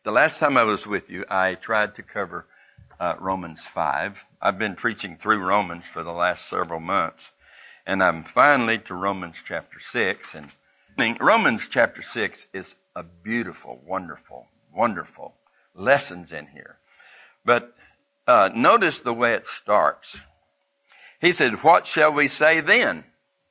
The last time I was with you, I tried to cover Romans 5. I've been preaching through Romans for the last several months, and I'm finally to Romans chapter 6. And Romans chapter 6 is a beautiful, wonderful, wonderful lessons in here. But notice the way it starts. He said, "What shall we say then?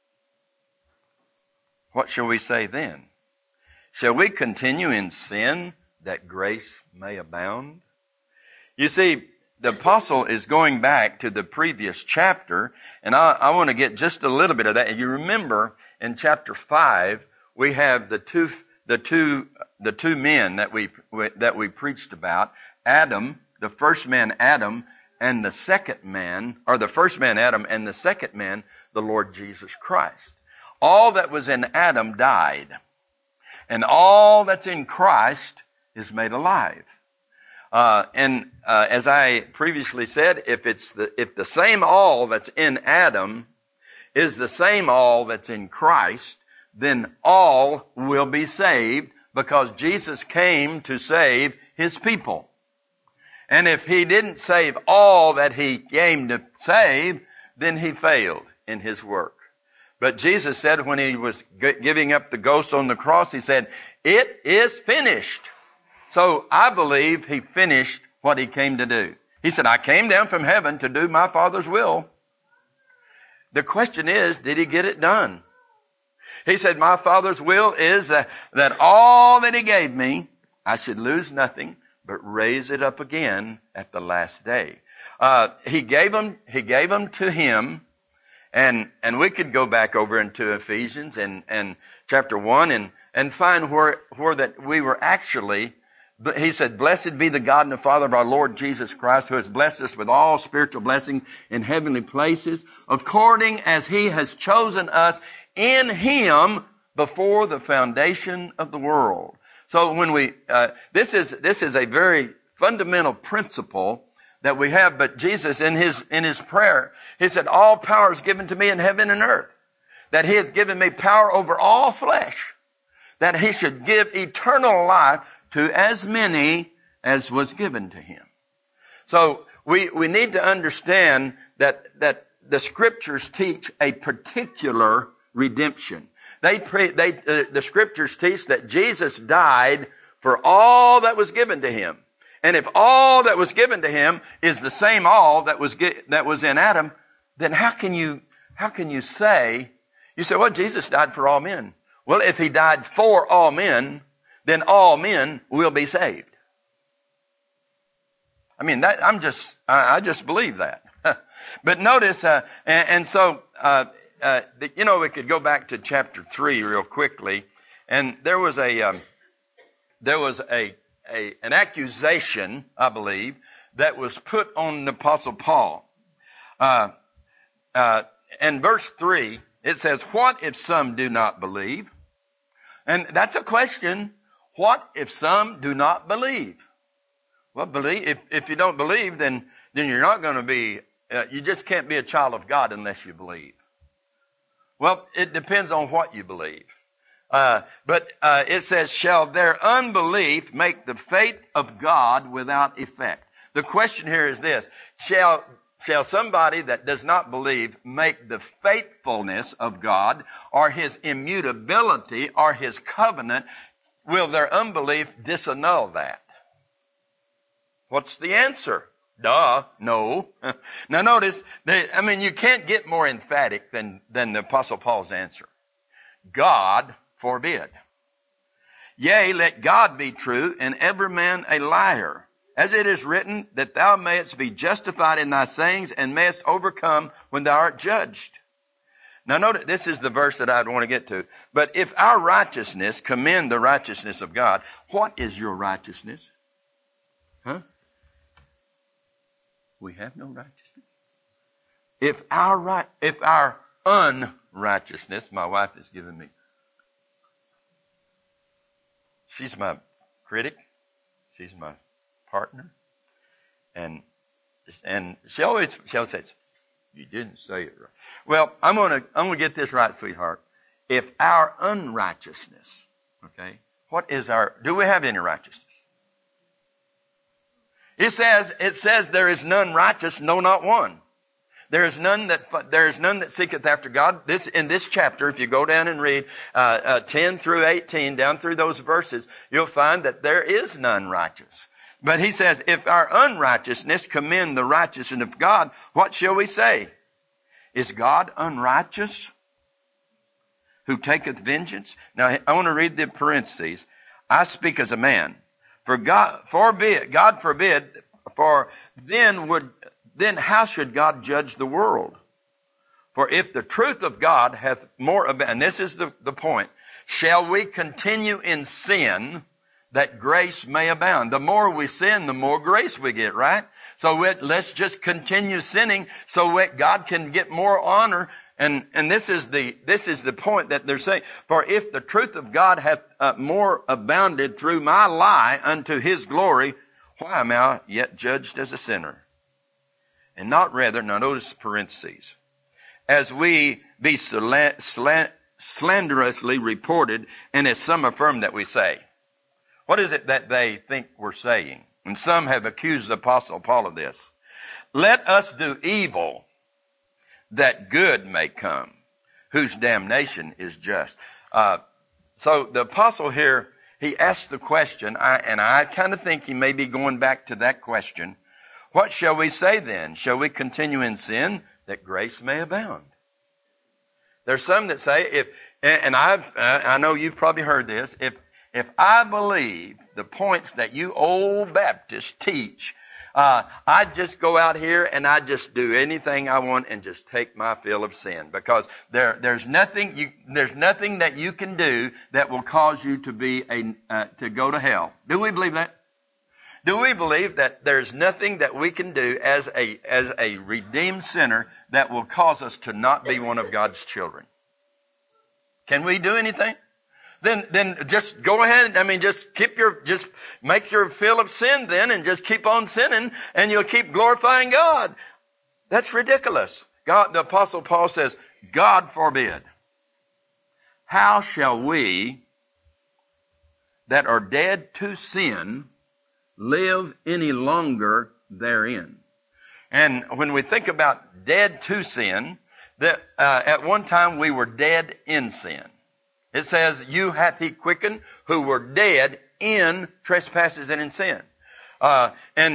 What shall we say then? Shall we continue in sin that grace may abound?" You see, the apostle is going back to the previous chapter, and I want to get just a little bit of that. You remember in chapter 5, we have the two men that we preached about, Adam, the first man Adam, and the second man, or the first man Adam and the second man, the Lord Jesus Christ. All that was in Adam died, and all that's in Christ is made alive. As I previously said, if the same all that's in Adam is the same all that's in Christ, then all will be saved, because Jesus came to save his people. And if he didn't save all that he came to save, then he failed in his work. But Jesus said when he was giving up the ghost on the cross, he said, "It is finished." So I believe he finished what he came to do. He said, "I came down from heaven to do my Father's will." The question is, did he get it done? He said, "My Father's will is that all that he gave me, I should lose nothing, but raise it up again at the last day." He gave them to him, and we could go back over into Ephesians and chapter 1 and find where that we were actually. He said, "Blessed be the God and the Father of our Lord Jesus Christ, who has blessed us with all spiritual blessing in heavenly places, according as he has chosen us in him before the foundation of the world." So when this is a very fundamental principle that we have. But Jesus, in his prayer, he said, "All power is given to me in heaven and earth." That he had given me power over all flesh. That he should give eternal life to as many as was given to him. So we need to understand that the scriptures teach a particular redemption. The scriptures teach that Jesus died for all that was given to him. And if all that was given to him is the same all that was in Adam, then how can you say, well, Jesus died for all men. Well, if he died for all men, then all men will be saved. I mean, I just believe that. But notice, we could go back to chapter 3 real quickly, and there was an accusation, I believe, that was put on the Apostle Paul. In verse 3, it says, "What if some do not believe?" And that's a question. What if some do not believe? Well, if you don't believe, then you're not going to be, you just can't be a child of God unless you believe. Well, it depends on what you believe. But it says, "Shall their unbelief make the faith of God without effect?" The question here is this: Shall somebody that does not believe make the faithfulness of God, or his immutability, or his covenant, will their unbelief disannul that? What's the answer? No. Now notice, you can't get more emphatic than the Apostle Paul's answer. God forbid. Yea, let God be true, and every man a liar. As it is written, that thou mayest be justified in thy sayings, and mayest overcome when thou art judged. Now notice, this is the verse that I'd want to get to. "But if our righteousness commend the righteousness of God," what is your righteousness? We have no righteousness. If our unrighteousness, my wife has given me, she's my critic, she's my partner, and she always says, "You didn't say it right." Well, I'm gonna get this right, sweetheart. If our unrighteousness, okay, do we have any righteousness? It says there is none righteous, no, not one. There is none that seeketh after God. In this chapter, if you go down and read 10 through 18, down through those verses, you'll find that there is none righteous. But he says, if our unrighteousness commend the righteousness of God, what shall we say? Is God unrighteous, who taketh vengeance? Now, I want to read the parentheses. I speak as a man. For God forbid, for then how should God judge the world? For if the truth of God hath more, and this is the point, shall we continue in sin that grace may abound? The more we sin, the more grace we get, right? So let's just continue sinning so God can get more honor. And this is the point that they're saying. For if the truth of God hath more abounded through my lie unto his glory, why am I yet judged as a sinner? And not rather, now notice the parentheses, as we be slanderously reported, and as some affirm that we say. What is it that they think we're saying? And some have accused the Apostle Paul of this. Let us do evil, that good may come, whose damnation is just. So the apostle here, he asked the question, and I kind of think he may be going back to that question. What shall we say then? Shall we continue in sin that grace may abound? There's some that say, I know you've probably heard this, if I believe the points that you old Baptists teach, I just go out here and I just do anything I want and just take my fill of sin, because there's nothing that you can do that will cause you to go to hell. Do we believe that? Do we believe that there's nothing that we can do as a redeemed sinner that will cause us to not be one of God's children? Can we do anything? Then just go ahead. Just make your fill of sin then, and just keep on sinning, and you'll keep glorifying God. That's ridiculous. The Apostle Paul says, God forbid. How shall we that are dead to sin live any longer therein? And when we think about dead to sin, that at one time we were dead in sin. It says, you hath he quickened who were dead in trespasses and in sin. But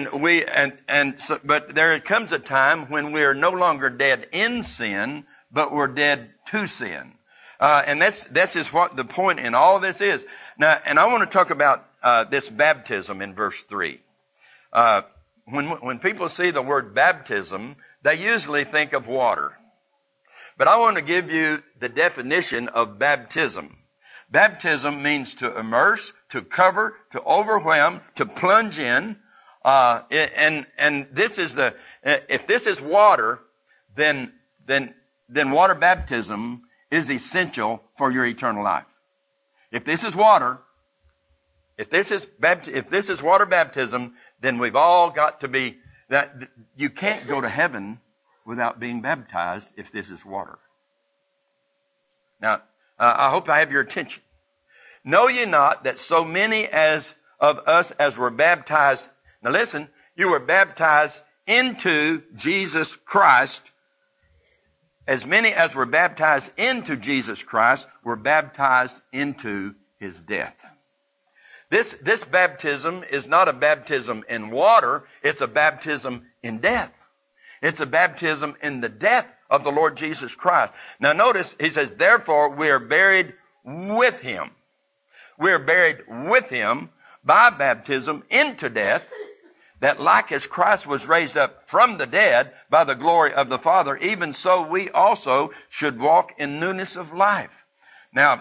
there comes a time when we are no longer dead in sin, but we're dead to sin. And this is what the point in all this is. Now, and I want to talk about this baptism in verse 3. When people see the word baptism, they usually think of water. But I want to give you the definition of baptism. Baptism means to immerse, to cover, to overwhelm, to plunge in. And this is if this is water, then water baptism is essential for your eternal life. If this is water, if this is water baptism, then we've all got to be that. You can't go to heaven without being baptized if this is water. Now, I hope I have your attention. Know ye not that so many of us as were baptized, now listen, you were baptized into Jesus Christ. As many as were baptized into Jesus Christ were baptized into his death. This baptism is not a baptism in water, it's a baptism in death. It's a baptism in the death of the Lord Jesus Christ. Now notice, he says, therefore we are buried with him. We are buried with him by baptism into death, that like as Christ was raised up from the dead by the glory of the Father, even so we also should walk in newness of life. Now,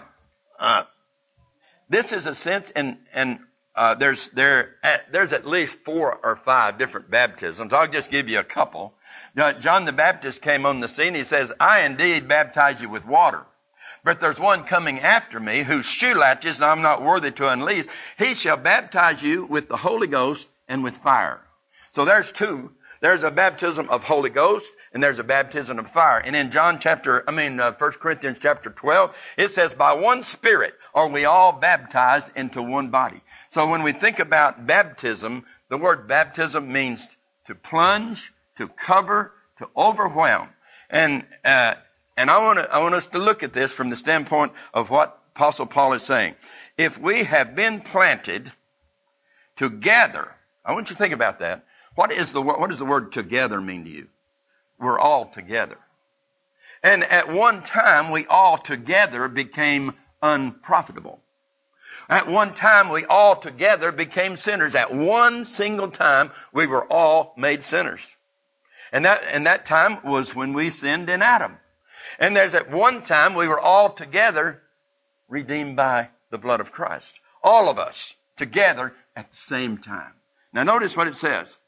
this is a sense, and there's at least 4 or 5 different baptisms. I'll just give you a couple. Now, John the Baptist came on the scene. He says, I indeed baptize you with water, but there's one coming after me whose shoe latches I'm not worthy to unloose. He shall baptize you with the Holy Ghost and with fire. So there's 2. There's a baptism of Holy Ghost and there's a baptism of fire. And in 1 Corinthians chapter 12, it says, by one Spirit are we all baptized into one body. So when we think about baptism, The word baptism means to plunge, to cover, to overwhelm. And I want us to look at this from the standpoint of what Apostle Paul is saying. If we have been planted together, I want you to think about that. What does the word together mean to you? We're all together. And at one time, we all together became unprofitable. At one time, we all together became sinners. At one single time, we were all made sinners. And that time was when we sinned in Adam. And there's at one time, we were all together redeemed by the blood of Christ. All of us together at the same time. Now notice what it says.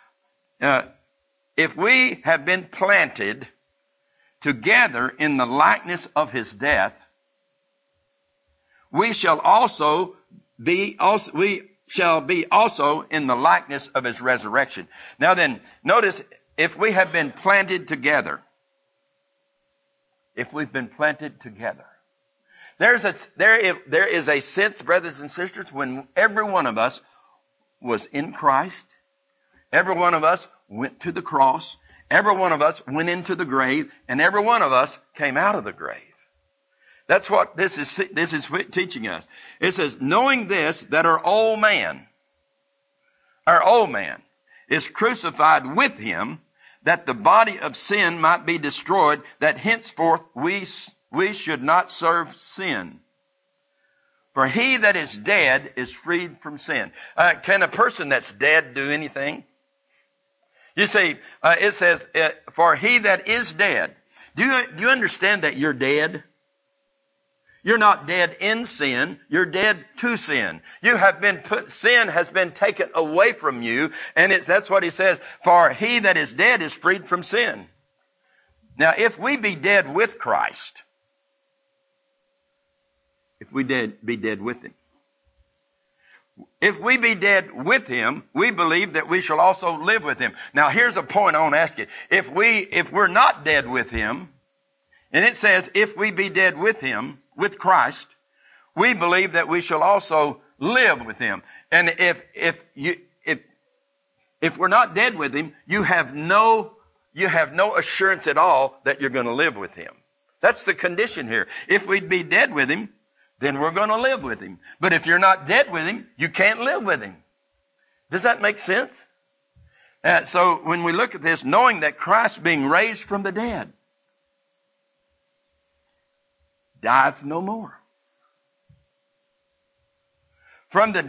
If we have been planted together in the likeness of his death, we shall be also in the likeness of his resurrection. Now then, notice, if we have been planted together, if we've been planted together, there is a sense, brothers and sisters, when every one of us was in Christ, every one of us went to the cross, every one of us went into the grave, and every one of us came out of the grave. That's what this is teaching us. It says, knowing this, that our old man is crucified with him, that the body of sin might be destroyed, that henceforth we should not serve sin. For he that is dead is freed from sin. Can a person that's dead do anything? You see, it says, for he that is dead. Do you understand that you're dead? You're not dead in sin. You're dead to sin. Sin has been taken away from you. And that's what he says. For he that is dead is freed from sin. Now, if we be dead with Christ, if we be dead with him, if we be dead with him, we believe that we shall also live with him. Now, here's a point I want to ask you. If we're not dead with him, and it says, if we be dead with him, with Christ, we believe that we shall also live with him. And if we're not dead with him, you have no assurance at all that you're going to live with him. That's the condition here. If we'd be dead with him, then we're going to live with him. But if you're not dead with him, you can't live with him. Does that make sense? So when we look at this, knowing that Christ being raised from the dead, dieth no more. From the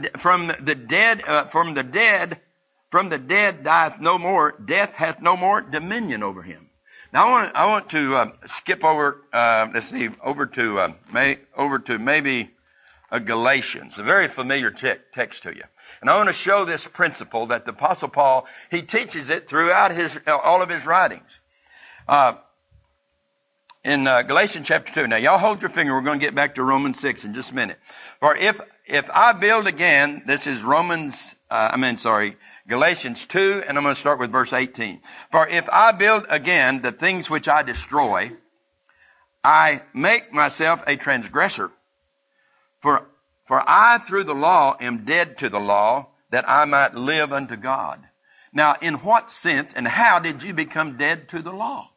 dead dieth no more. Death hath no more dominion over him. Now I want to skip over. Over to maybe Galatians, a very familiar text to you. And I want to show this principle that the Apostle Paul, he teaches it throughout all of his writings. In Galatians chapter 2. Now, y'all hold your finger. We're going to get back to Romans 6 in just a minute. For if I build again, this is Galatians 2, and I'm going to start with verse 18. For if I build again the things which I destroy, I make myself a transgressor. For I through the law am dead to the law, that I might live unto God. Now, in what sense and how did you become dead to the law?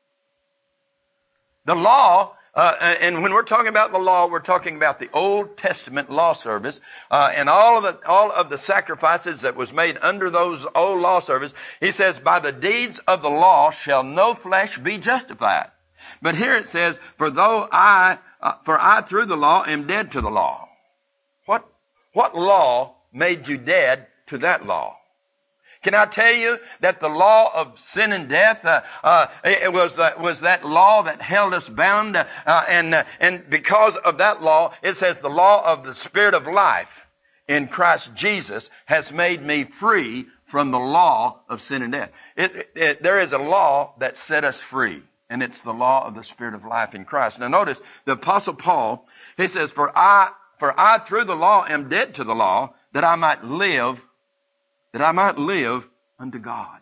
The law, and when we're talking about the law, we're talking about the Old Testament law service, and all of the sacrifices that was made under those old law service. He says, by the deeds of the law shall no flesh be justified. But here it says, for I through the law am dead to the law. What law made you dead to that law? Can I tell you that the law of sin and death, it was that law that held us bound, and because of that law, it says the law of the Spirit of life in Christ Jesus has made me free from the law of sin and death. There is a law that set us free, and it's the law of the Spirit of life in Christ. Now notice, the Apostle Paul, he says, for I through the law am dead to the law, that I might live unto God.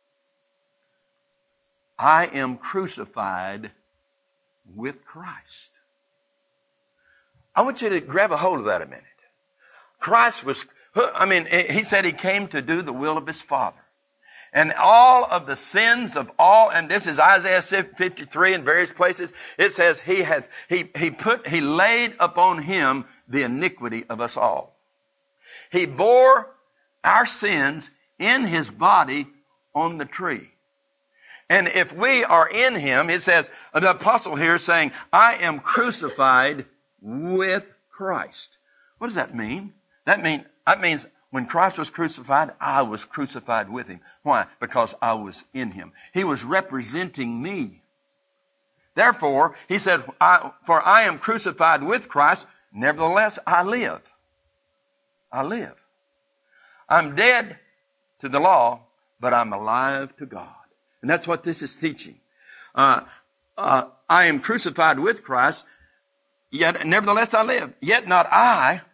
I am crucified with Christ. I want you to grab a hold of that a minute. Christ He said he came to do the will of his Father. And all of the sins of all, and this is Isaiah 53 in various places, it says he laid upon him the iniquity of us all. He bore our sins in his body on the tree. And if we are in him, it says, the apostle here is saying, I am crucified with Christ. What does that mean? That means when Christ was crucified, I was crucified with him. Why? Because I was in him. He was representing me. Therefore, he said, for I am crucified with Christ, nevertheless I live. I live. I'm dead to the law, but I'm alive to God. And that's what this is teaching. I am crucified with Christ, yet nevertheless I live. Yet not I,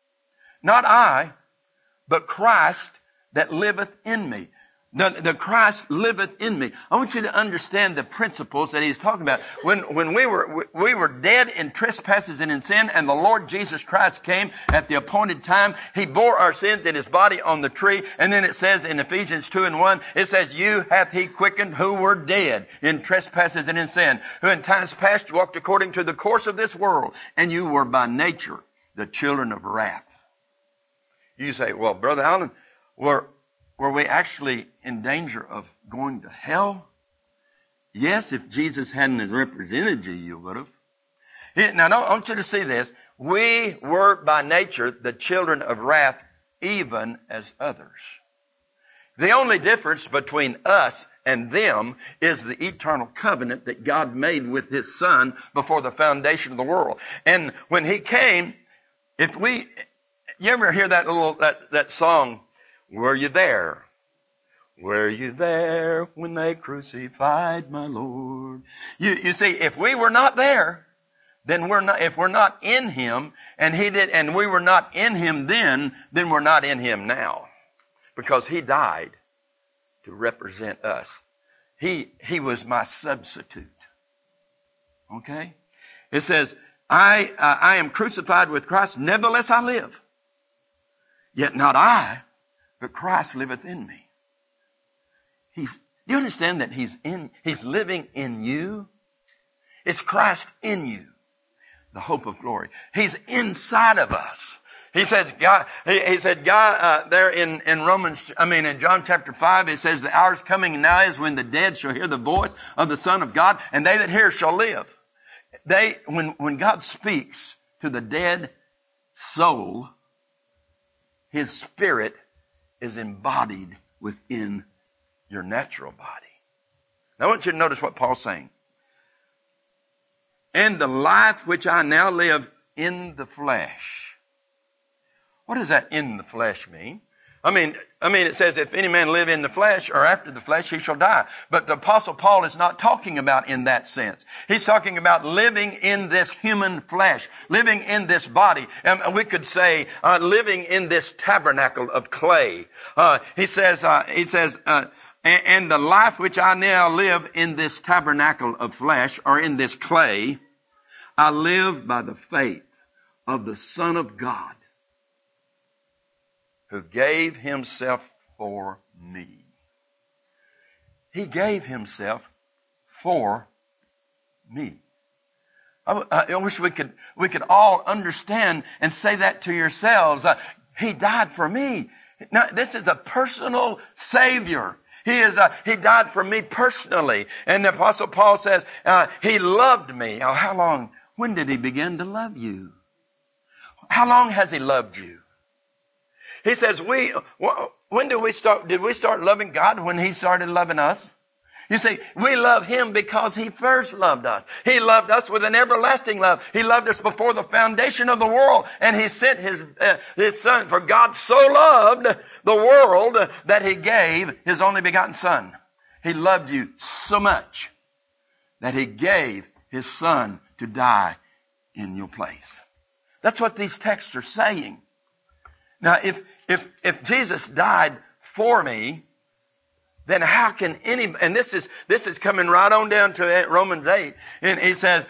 but Christ that liveth in me. The Christ liveth in me. I want you to understand the principles that he's talking about. When we were dead in trespasses and in sin, and the Lord Jesus Christ came at the appointed time, he bore our sins in his body on the tree. And then it says in Ephesians 2:1, it says, you hath he quickened who were dead in trespasses and in sin, who in times past walked according to the course of this world, and you were by nature the children of wrath. You say, well, Brother Allen, were we actually in danger of going to hell? Yes, if Jesus hadn't represented you would have. Now, I want you to see this. We were by nature the children of wrath, even as others. The only difference between us and them is the eternal covenant that God made with his Son before the foundation of the world. And when he came, you ever hear that song, were you there? Were you there when they crucified my Lord? You see, if we were not there, then if we're not in him, and we were not in him then we're not in him now. Because he died to represent us. He was my substitute. Okay? It says, I am crucified with Christ, nevertheless I live. Yet not I, but Christ liveth in me. Do you understand that he's living in you? It's Christ in you, the hope of glory. He's inside of us. He said, God, there in John chapter 5, it says, the hour is coming now is when the dead shall hear the voice of the Son of God, and they that hear shall live. When God speaks to the dead soul, his spirit is embodied within your natural body. Now I want you to notice what Paul's saying. And the life which I now live in the flesh. What does that in the flesh mean? I mean, it says, if any man live in the flesh or after the flesh, he shall die. But the Apostle Paul is not talking about in that sense. He's talking about living in this human flesh, living in this body. And we could say, living in this tabernacle of clay. He says, and the life which I now live in this tabernacle of flesh, or in this clay, I live by the faith of the Son of God, who gave himself for me. He gave himself for me. I wish we could all understand and say that to yourselves. He died for me. Now, this is a personal Savior. He died for me personally. And the Apostle Paul says, he loved me. Now, how long? When did he begin to love you? How long has he loved you? He says, when did we start loving God? When he started loving us? You see, we love him because he first loved us. He loved us with an everlasting love. He loved us before the foundation of the world. And he sent his Son. For God so loved the world that he gave his only begotten Son. He loved you so much that he gave his Son to die in your place. That's what these texts are saying. Now, if Jesus died for me, then how can and this is coming right on down to Romans 8, and he says,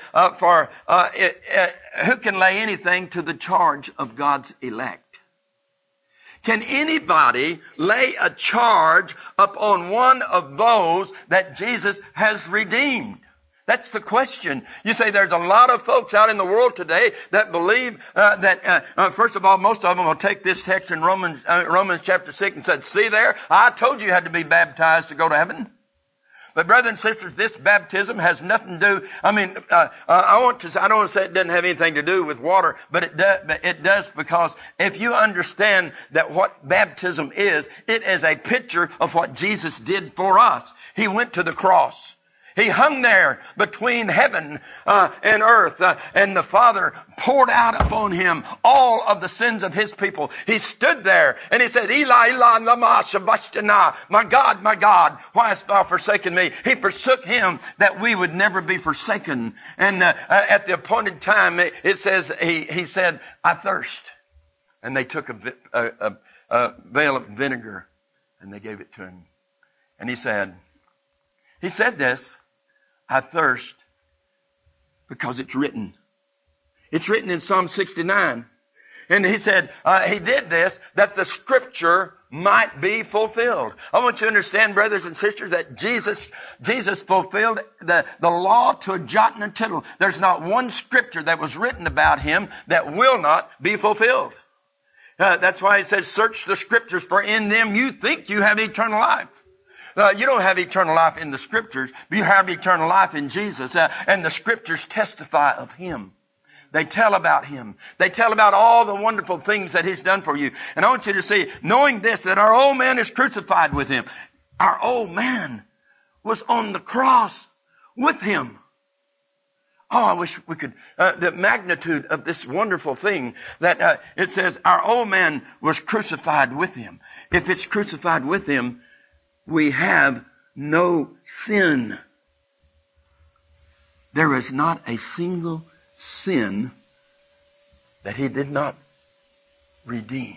who can lay anything to the charge of God's elect? Can anybody lay a charge upon one of those that Jesus has redeemed? That's the question. You say there's a lot of folks out in the world today that believe first of all, most of them will take this text in Romans chapter 6 and said, see there, I told you had to be baptized to go to heaven. But brothers and sisters, this baptism has nothing to do, I don't want to say it doesn't have anything to do with water, but it does, because if you understand that what baptism is, it is a picture of what Jesus did for us. He went to the cross. He hung there between heaven and earth, and the Father poured out upon him all of the sins of his people. He stood there and he said, Eli, Eli, lama sabachthani. My God, why hast thou forsaken me? He forsook him that we would never be forsaken. And at the appointed time, it says, he said, I thirst. And they took a vial of vinegar and they gave it to him. And he said this, I thirst because it's written. It's written in Psalm 69. And he said, he did this that the scripture might be fulfilled. I want you to understand, brothers and sisters, that Jesus fulfilled the law to a jot and a tittle. There's not one scripture that was written about him that will not be fulfilled. That's why he says, search the scriptures, for in them you think you have eternal life. You don't have eternal life in the scriptures, but you have eternal life in Jesus. And the scriptures testify of him. They tell about him. They tell about all the wonderful things that he's done for you. And I want you to see, knowing this, that our old man is crucified with him. Our old man was on the cross with him. Oh, I wish we could, the magnitude of this wonderful thing that it says our old man was crucified with him. If it's crucified with him, we have no sin. There is not a single sin that he did not redeem.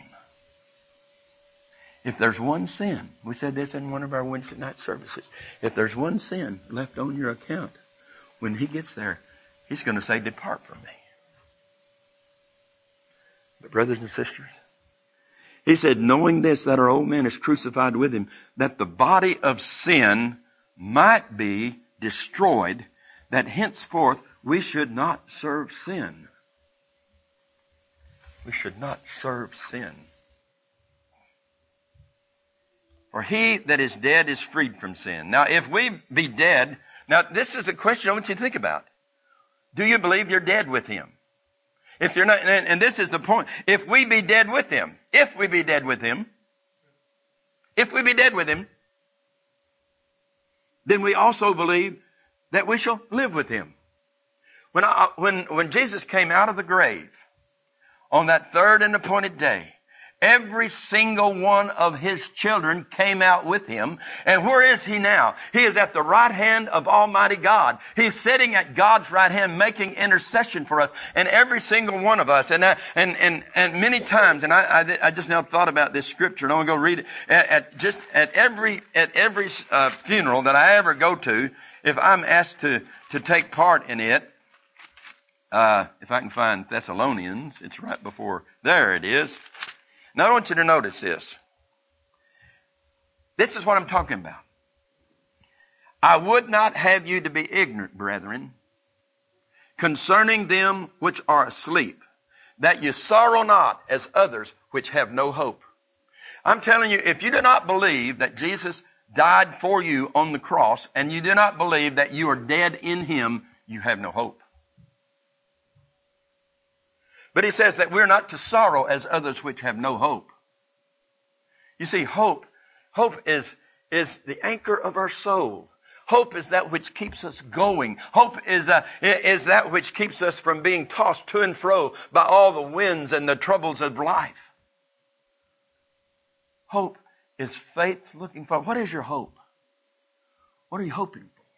If there's one sin, we said this in one of our Wednesday night services, if there's one sin left on your account, when he gets there, he's going to say, depart from me. But brothers and sisters, he said, knowing this, that our old man is crucified with him, that the body of sin might be destroyed, that henceforth we should not serve sin. We should not serve sin. For he that is dead is freed from sin. Now, if we be dead, now this is the question I want you to think about. Do you believe you're dead with him? If you're not, and this is the point. If we be dead with him, then we also believe that we shall live with him. When Jesus came out of the grave on that third and appointed day, every single one of his children came out with him. And where is he now? He is at the right hand of Almighty God. He's sitting at God's right hand making intercession for us. And every single one of us, and many times, and I just now thought about this scripture, and I'm going to go read it. At every funeral that I ever go to, if I'm asked to take part in it, if I can find Thessalonians, it's right before, there it is. Now I want you to notice this. This is what I'm talking about. I would not have you to be ignorant, brethren, concerning them which are asleep, that you sorrow not as others which have no hope. I'm telling you, if you do not believe that Jesus died for you on the cross, and you do not believe that you are dead in him, you have no hope. But he says that we're not to sorrow as others which have no hope. You see, hope is the anchor of our soul. Hope is that which keeps us going. Hope is that which keeps us from being tossed to and fro by all the winds and the troubles of life. Hope is faith looking for. What is your hope? What are you hoping for?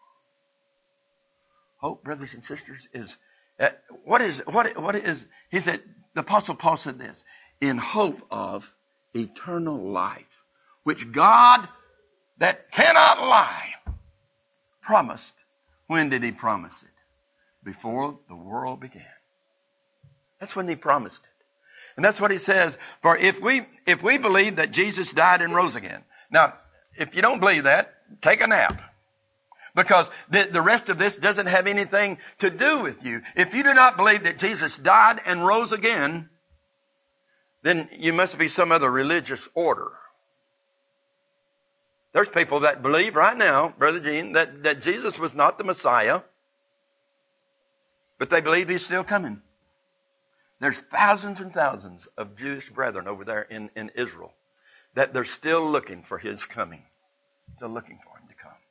Hope, brothers and sisters, is what is, he said, the Apostle Paul said this, in hope of eternal life, which God that cannot lie promised. When did he promise it? Before the world began. That's when he promised it. And that's what he says. For if we believe that Jesus died and rose again. Now, if you don't believe that, take a nap. Because the rest of this doesn't have anything to do with you. If you do not believe that Jesus died and rose again, then you must be some other religious order. There's people that believe right now, Brother Gene, that Jesus was not the Messiah, but they believe he's still coming. There's thousands and thousands of Jewish brethren over there in Israel that they're still looking for his coming. Still looking for him to come.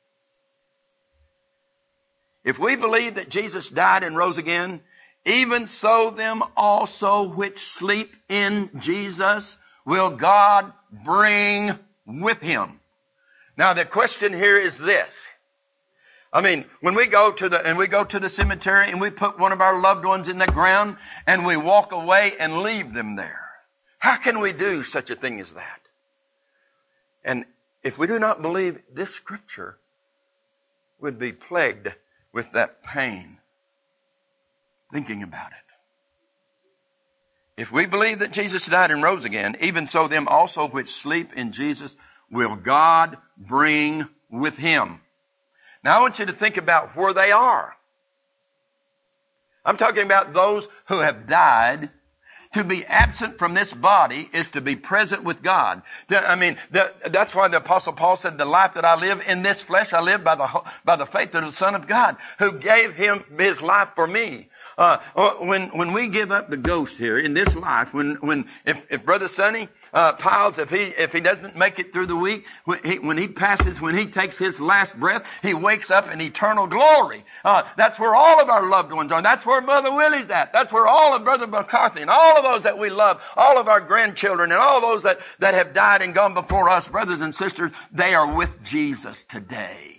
If we believe that Jesus died and rose again, even so them also which sleep in Jesus will God bring with him. Now the question here is this. I mean, when we go to the cemetery and we put one of our loved ones in the ground and we walk away and leave them there. How can we do such a thing as that? And if we do not believe this scripture, would be plagued with that pain thinking about it. If we believe that Jesus died and rose again, even so them also which sleep in Jesus will God bring with him. Now I want you to think about where they are. I'm talking about those who have died. To be absent from this body is to be present with God. I mean, that's why the Apostle Paul said, the life that I live in this flesh, I live by the faith of the Son of God, who gave his life for me. When we give up the ghost here in this life, if Brother Sonny Piles, if he doesn't make it through the week, when he passes, when he takes his last breath, he wakes up in eternal glory. That's where all of our loved ones are. That's where Mother Willie's at. That's where all of Brother McCarthy and all of those that we love, all of our grandchildren and all those that have died and gone before us, brothers and sisters, they are with Jesus today.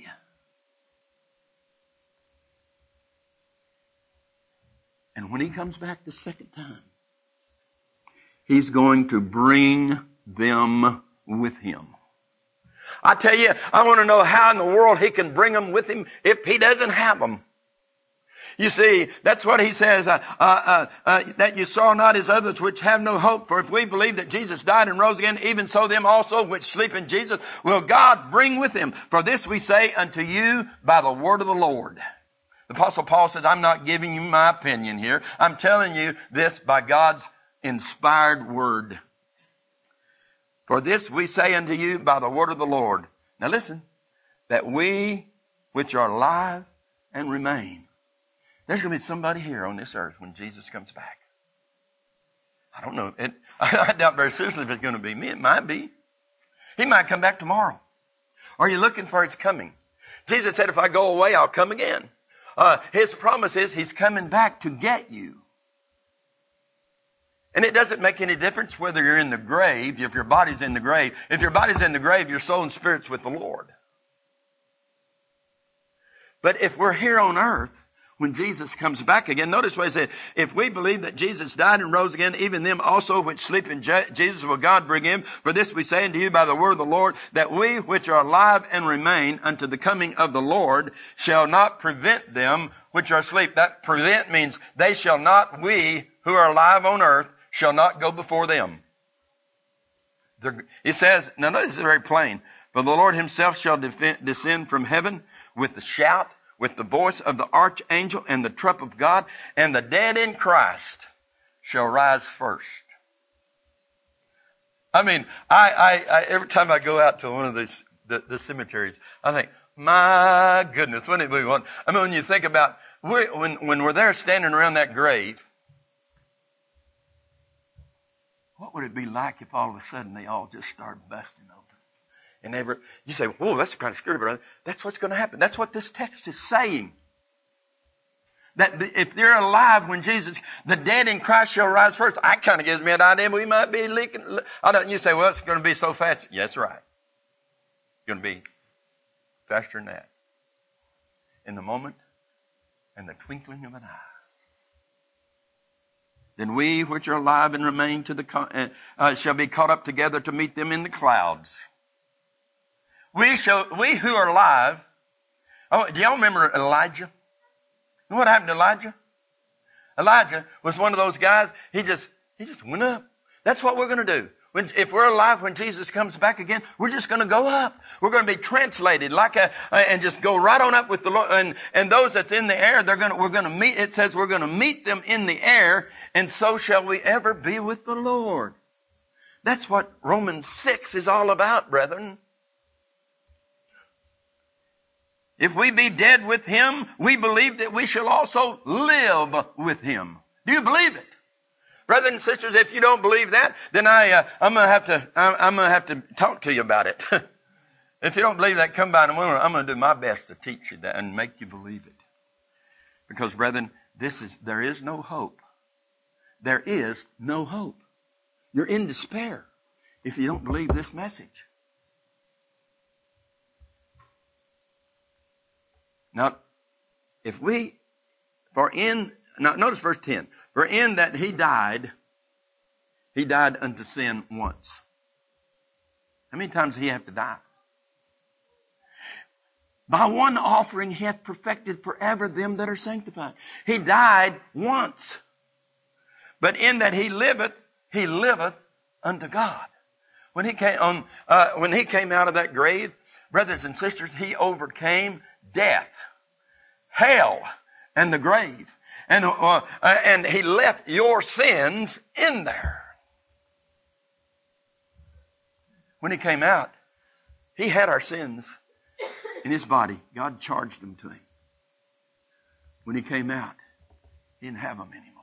And when he comes back the second time, he's going to bring them with him. I tell you, I want to know how in the world he can bring them with him if he doesn't have them. You see, that's what he says, that you saw not as others which have no hope. For if we believe that Jesus died and rose again, even so them also which sleep in Jesus will God bring with him. For this we say unto you by the word of the Lord. The Apostle Paul says, I'm not giving you my opinion here. I'm telling you this by God's inspired word. For this we say unto you by the word of the Lord. Now listen, that we which are alive and remain. There's going to be somebody here on this earth when Jesus comes back. I don't know. I doubt very seriously if it's going to be me. It might be. He might come back tomorrow. Are you looking for his coming? Jesus said, if I go away, I'll come again. His promise is he's coming back to get you. And it doesn't make any difference whether you're in the grave, if your body's in the grave. If your body's in the grave, your soul and spirit's with the Lord. But if we're here on earth, when Jesus comes back again, notice what he said, if we believe that Jesus died and rose again, even them also which sleep in Jesus will God bring him. For this we say unto you by the word of the Lord, that we which are alive and remain unto the coming of the Lord shall not prevent them which are asleep. That prevent means they shall not, we who are alive on earth, shall not go before them. He says, now notice it's very plain, for the Lord himself shall descend from heaven with the shout, with the voice of the archangel and the trump of God, and the dead in Christ shall rise first. I mean, I every time I go out to one of these the cemeteries, I think, my goodness, wouldn't it be one? I mean, when you think about when we're there standing around that grave, what would it be like if all of a sudden they all just started busting open? And you say, whoa, that's kind of scary, brother. That's what's going to happen. That's what this text is saying. That if they're alive when the dead in Christ shall rise first. That kind of gives me an idea we might be leaking. You say, well, it's going to be so fast. Yeah, that's right. It's going to be faster than that. In the moment and the twinkling of an eye. Then we which are alive and remain shall be caught up together to meet them in the clouds. We who are alive. Oh, do y'all remember Elijah? You know what happened to Elijah? Elijah was one of those guys. He just went up That's what we're going to do. If we're alive when Jesus comes back again, we're just going to go up. We're going to be translated and just go right on up with the Lord. And those that's in the air, we're going to meet. It says we're going to meet them in the air, and so shall we ever be with the Lord. That's what Romans 6 is all about, brethren. If we be dead with him, we believe that we shall also live with him. Do you believe it? Brothers and sisters, if you don't believe that, then I'm going to have to talk to you about it. If you don't believe that, come by and I'm going to do my best to teach you that and make you believe it. Because, brethren, there is no hope. There is no hope. You're in despair if you don't believe this message. Now, notice verse 10. For in that he died unto sin once. How many times did he have to die? By one offering he hath perfected forever them that are sanctified. He died once. But in that he liveth unto God. When he came out of that grave, brothers and sisters, he overcame death, hell, and the grave. And he left your sins in there. When he came out, he had our sins in his body. God charged them to him. When he came out, he didn't have them anymore.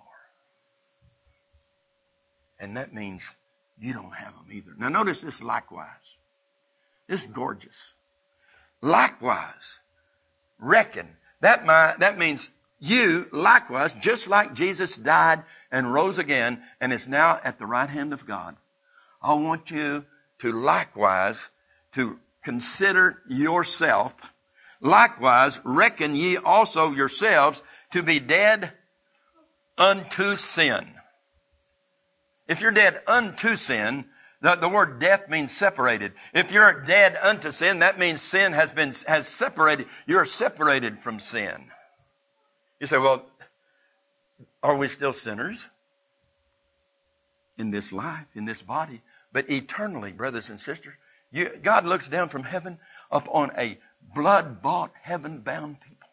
And that means you don't have them either. Now notice this likewise. This is gorgeous. Likewise, reckon. That means you, likewise, just like Jesus died and rose again and is now at the right hand of God, I want you to likewise to consider yourself. Likewise, reckon ye also yourselves to be dead unto sin. If you're dead unto sin, the word death means separated. If you're dead unto sin, that means sin has separated. You're separated from sin. You say, well, are we still sinners? In this life, in this body, but eternally, brothers and sisters, God looks down from heaven upon a blood-bought, heaven-bound people.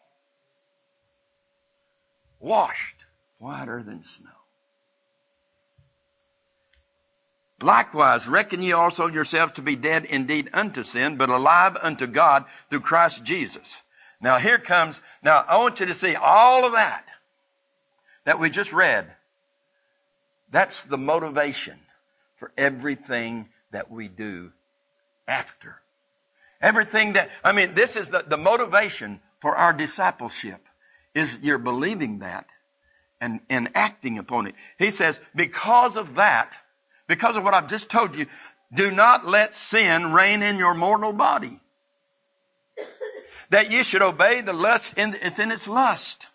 Washed whiter than snow. Likewise, reckon ye also yourselves to be dead indeed unto sin, but alive unto God through Christ Jesus. Now I want you to see all of that we just read. That's the motivation for everything that we do after. This is the motivation for our discipleship, is you're believing that and acting upon it. He says, because of that, because of what I've just told you, do not let sin reign in your mortal body, that you should obey the lust it's in its lust.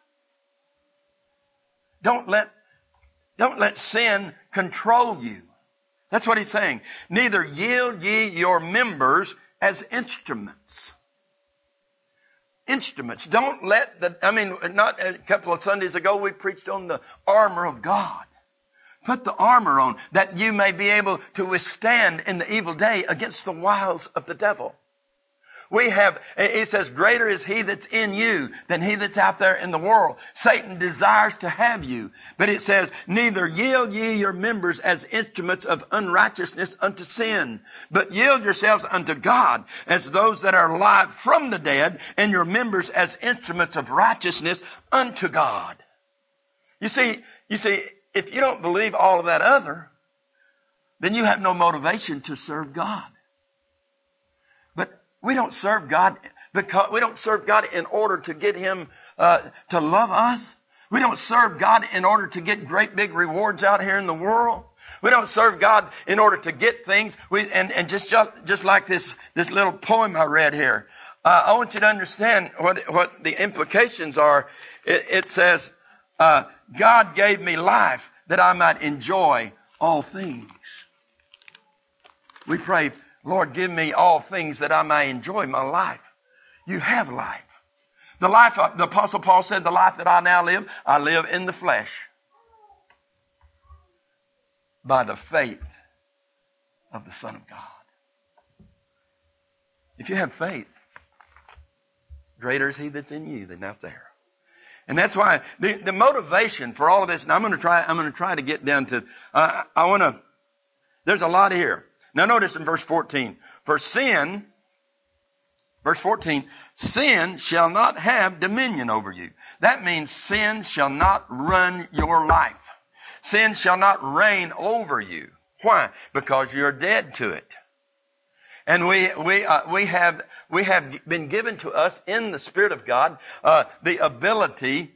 Don't let sin control you. That's what he's saying. Neither yield ye your members as instruments. Instruments. Don't let not a couple of Sundays ago we preached on the armor of God. Put the armor on that you may be able to withstand in the evil day against the wiles of the devil. He says, greater is he that's in you than he that's out there in the world. Satan desires to have you. But it says, neither yield ye your members as instruments of unrighteousness unto sin, but yield yourselves unto God as those that are alive from the dead, and your members as instruments of righteousness unto God. You see, if you don't believe all of that other, then you have no motivation to serve God. But we don't serve God because we don't serve God in order to get him to love us. We don't serve God in order to get great big rewards out here in the world. We don't serve God in order to get things. And just like this little poem I read here, I want you to understand what the implications are. It says, God gave me life that I might enjoy all things. We pray, Lord, give me all things that I may enjoy my life. You have life. The Apostle Paul said, the life that I now live, I live in the flesh. by the faith of the Son of God. If you have faith, greater is He that's in you than out there. And that's why the motivation for all of this, and I'm going to try to get down to, there's a lot here. Now notice in verse 14, verse 14, sin shall not have dominion over you. That means sin shall not run your life. Sin shall not reign over you. Why? Because you're dead to it. And we have been given to us in the Spirit of God the ability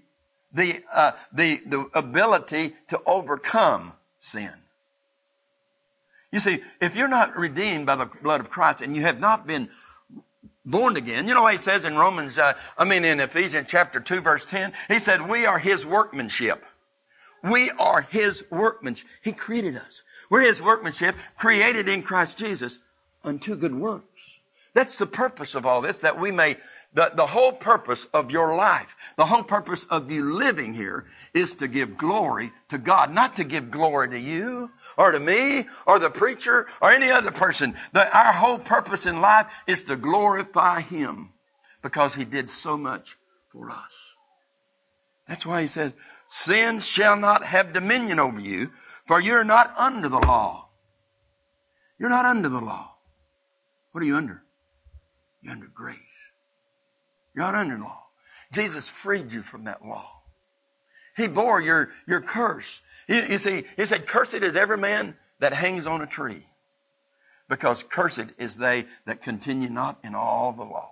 to overcome sin. You see, if you're not redeemed by the blood of Christ and you have not been born again, you know what he says in in Ephesians chapter 2 verse 10? He said, we are His workmanship. We are His workmanship. He created us. We're His workmanship, created in Christ Jesus unto good works. That's the purpose of all this, that we may, the whole purpose of your life, the whole purpose of you living here is to give glory to God, not to give glory to you or to me or the preacher or any other person. Our whole purpose in life is to glorify Him because He did so much for us. That's why He says, sin shall not have dominion over you, for you're not under the law. You're not under the law. What are you under? You're under grace. You're not under law. Jesus freed you from that law. He bore your curse. You see, He said, cursed is every man that hangs on a tree, because cursed is they that continue not in all the law.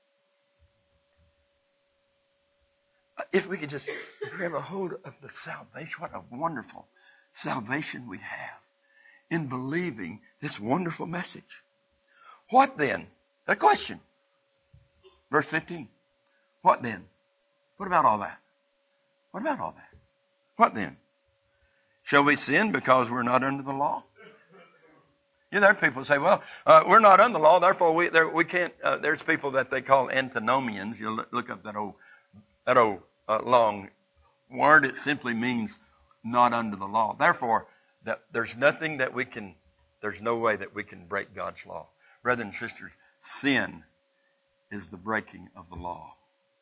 If we could just grab a hold of the salvation, what a wonderful salvation we have in believing this wonderful message. What then? A question. Verse 15. What then? What about all that? What about all that? What then? Shall we sin because we're not under the law? You know, there are people who say, well, we're not under the law, therefore we can't. There's people that they call antinomians. You look up that old long word. It simply means not under the law. Therefore, there's no way that we can break God's law. Brothers and sisters, sin is the breaking of the law.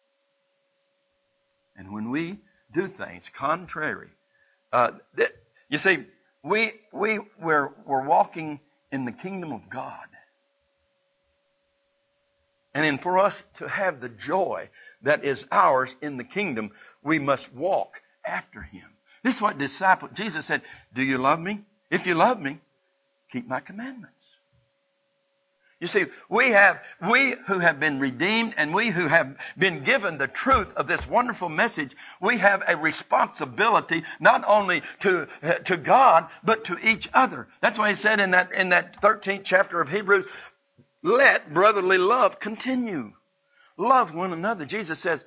And when we do things contrary, you see, we're walking in the kingdom of God. And for us to have the joy that is ours in the kingdom, we must walk after Him. This is what Jesus said, do you love me? If you love me, keep my commandments. You see, we who have been redeemed and we who have been given the truth of this wonderful message, we have a responsibility not only to God, but to each other. That's why He said in that 13th chapter of Hebrews, let brotherly love continue. Love one another. Jesus says,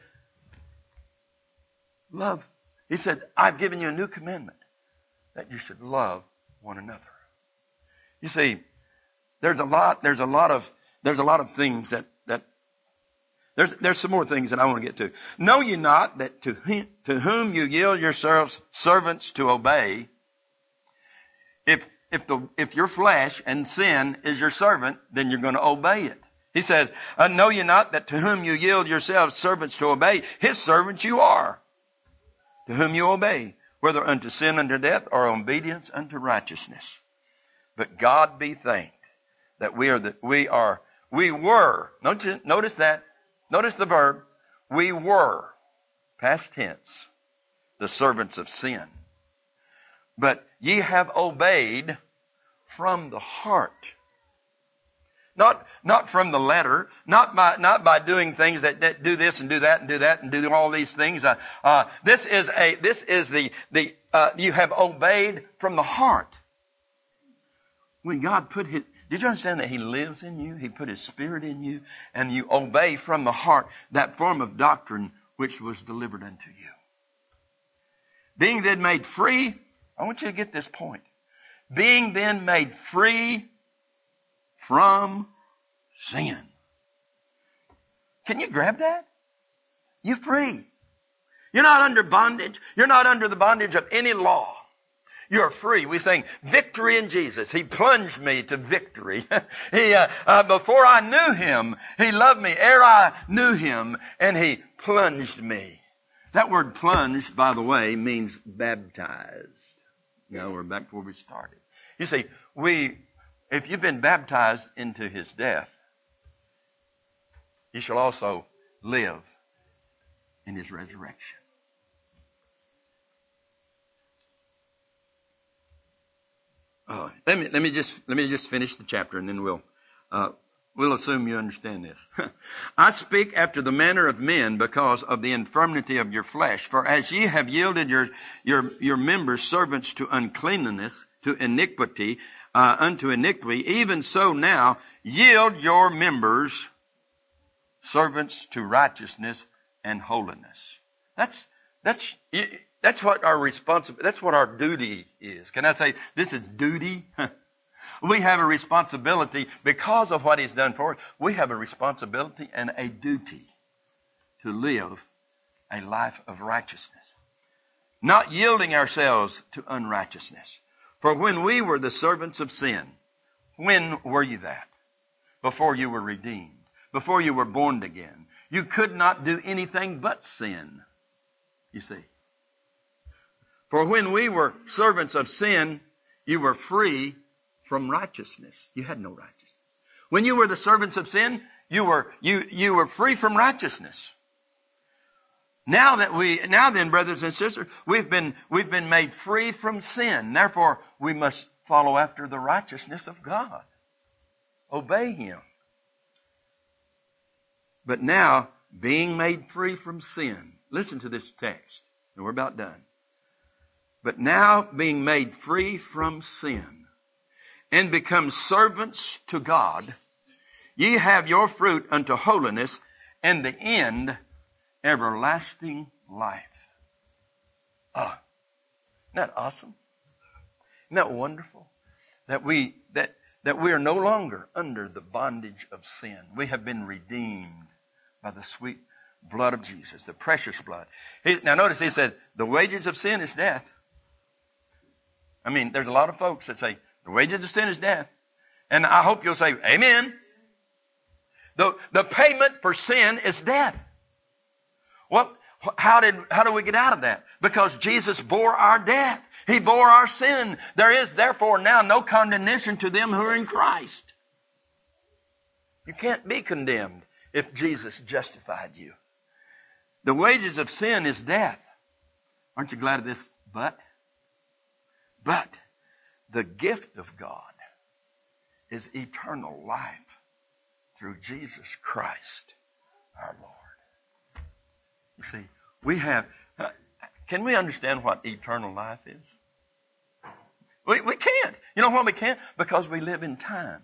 love. He said, I've given you a new commandment, that you should love one another. You see, there's a lot of things that there's some more things that I want to get to. Know ye not that to whom you yield yourselves servants to obey, if your flesh and sin is your servant, then you're going to obey it. He says, know ye not that to whom you yield yourselves servants to obey, His servants you are, to whom you obey, whether unto sin unto death or obedience unto righteousness. But God be thanked that we were, notice that, notice the verb, we were, past tense, the servants of sin. But ye have obeyed from the heart. Not from the letter, not by doing things that do this and do that and do that and do all these things. You have obeyed from the heart. When God did you understand that He lives in you? He put His Spirit in you, and you obey from the heart that form of doctrine which was delivered unto you. Being then made free, I want you to get this point. Being then made free from sin. Can you grab that? You're free. You're not under bondage. You're not under the bondage of any law. You're free. We sing victory in Jesus. He plunged me to victory. Before I knew Him, He loved me ere I knew Him, and He plunged me. That word plunged, by the way, means baptized. Now we're back to where we started. You see, if you've been baptized into His death, you shall also live in His resurrection. Let me just finish the chapter, and then we'll assume you understand this. I speak after the manner of men because of the infirmity of your flesh. For as ye have yielded your members servants to uncleanness, to iniquity, unto iniquity, even so now yield your members servants to righteousness and holiness. That's what our responsibility, that's what our duty is. Can I say this is duty? We have a responsibility because of what He's done for us. We have a responsibility and a duty to live a life of righteousness, not yielding ourselves to unrighteousness. For when we were the servants of sin, when were you that? Before you were redeemed, before you were born again. You could not do anything but sin, you see. For when we were servants of sin, you were free from righteousness. You had no righteousness. When you were the servants of sin, you were free from righteousness. Now then, brothers and sisters, we've been made free from sin. Therefore, we must follow after the righteousness of God. Obey Him. But now, being made free from sin. Listen to this text, and we're about done. But now, being made free from sin, and become servants to God, ye have your fruit unto holiness, and the end, everlasting life. Isn't that awesome? Isn't that wonderful? That we are no longer under the bondage of sin. We have been redeemed by the sweet blood of Jesus, the precious blood. Now notice he said, the wages of sin is death. I mean, there's a lot of folks that say, the wages of sin is death. And I hope you'll say, amen. The payment for sin is death. How do we get out of that? Because Jesus bore our death. He bore our sin. There is therefore now no condemnation to them who are in Christ. You can't be condemned if Jesus justified you. The wages of sin is death. Aren't you glad of this? But the gift of God is eternal life through Jesus Christ our Lord. You see, we have... Can we understand what eternal life is? We can't. You know why we can't? Because we live in time.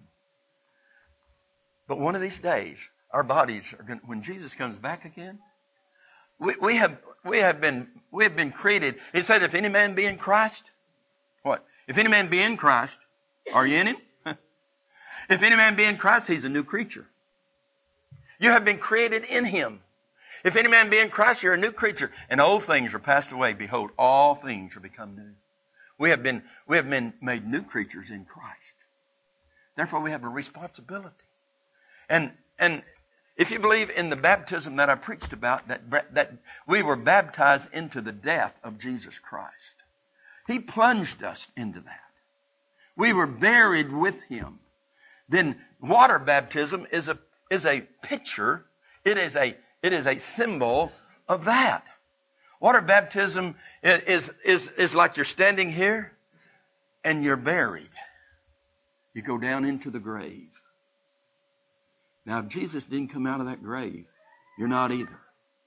But one of these days, our bodies are going, when Jesus comes back again, we have been created. He said, if any man be in Christ, what? If any man be in Christ, are you in Him? If any man be in Christ, he's a new creature. You have been created in Him. If any man be in Christ, you're a new creature. And old things are passed away. Behold, all things are become new. We have been made new creatures in Christ. Therefore, we have a responsibility. And if you believe in the baptism that I preached about, that we were baptized into the death of Jesus Christ. He plunged us into that. We were buried with Him. Then water baptism is a picture. It is a symbol of that. Water baptism is like you're standing here and you're buried. You go down into the grave. Now, if Jesus didn't come out of that grave, you're not either.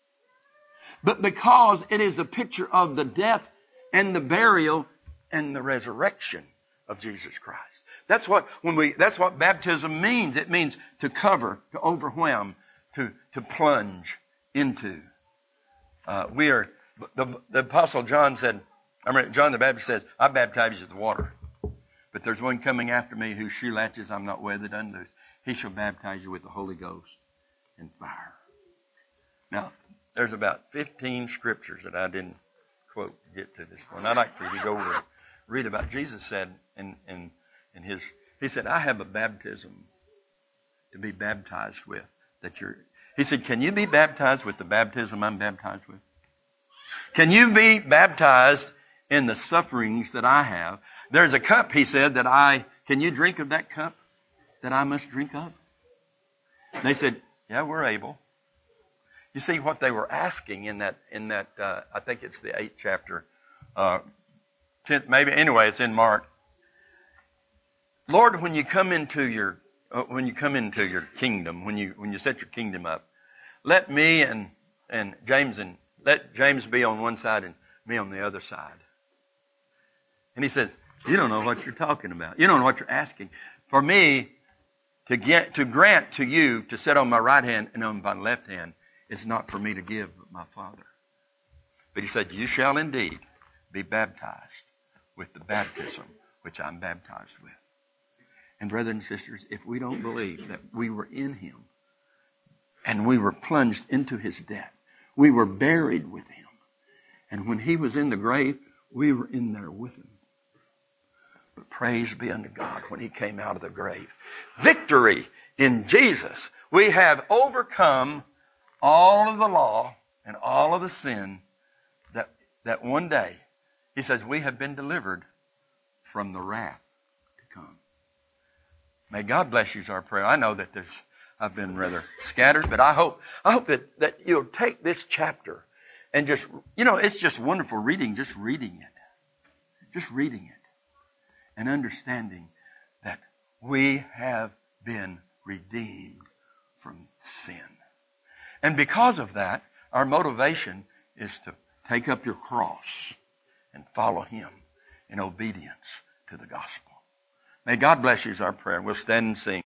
But because it is a picture of the death and the burial and the resurrection of Jesus Christ. That's what baptism means. It means to cover, to overwhelm, to plunge into. The Apostle John said, John the Baptist says, I baptize you with water. But there's one coming after me whose shoe latches I'm not worthy to unloose. He shall baptize you with the Holy Ghost and fire. Now, there's about 15 scriptures that I didn't quote to get to this point. I'd like for you to go over read about Jesus said in his, he said, I have a baptism to be baptized with. He said, can you be baptized with the baptism I'm baptized with? Can you be baptized in the sufferings that I have? There's a cup, he said, can you drink of that cup that I must drink of? And they said, yeah, we're able. You see what they were asking in that, I think it's the 8th chapter, 10th, maybe, anyway, it's in Mark. Lord, when you come into your kingdom, when you set your kingdom up, let me and James let James be on one side and me on the other side. And he says, you don't know what you're talking about. You don't know what you're asking. For me to grant to you to sit on my right hand and on my left hand is not for me to give, but my Father. But he said, you shall indeed be baptized with the baptism which I'm baptized with. And brothers and sisters, if we don't believe that we were in him and we were plunged into his death, we were buried with him, and when he was in the grave, we were in there with him. But praise be unto God when he came out of the grave. Victory in Jesus. We have overcome all of the law and all of the sin that one day, he says, we have been delivered from the wrath to come. May God bless you is our prayer. I know that I've been rather scattered, but I hope that you'll take this chapter and just, it's just wonderful reading it. Just reading it and understanding that we have been redeemed from sin. And because of that, our motivation is to take up your cross and follow him in obedience to the gospel. May God bless you is our prayer. We'll stand and sing.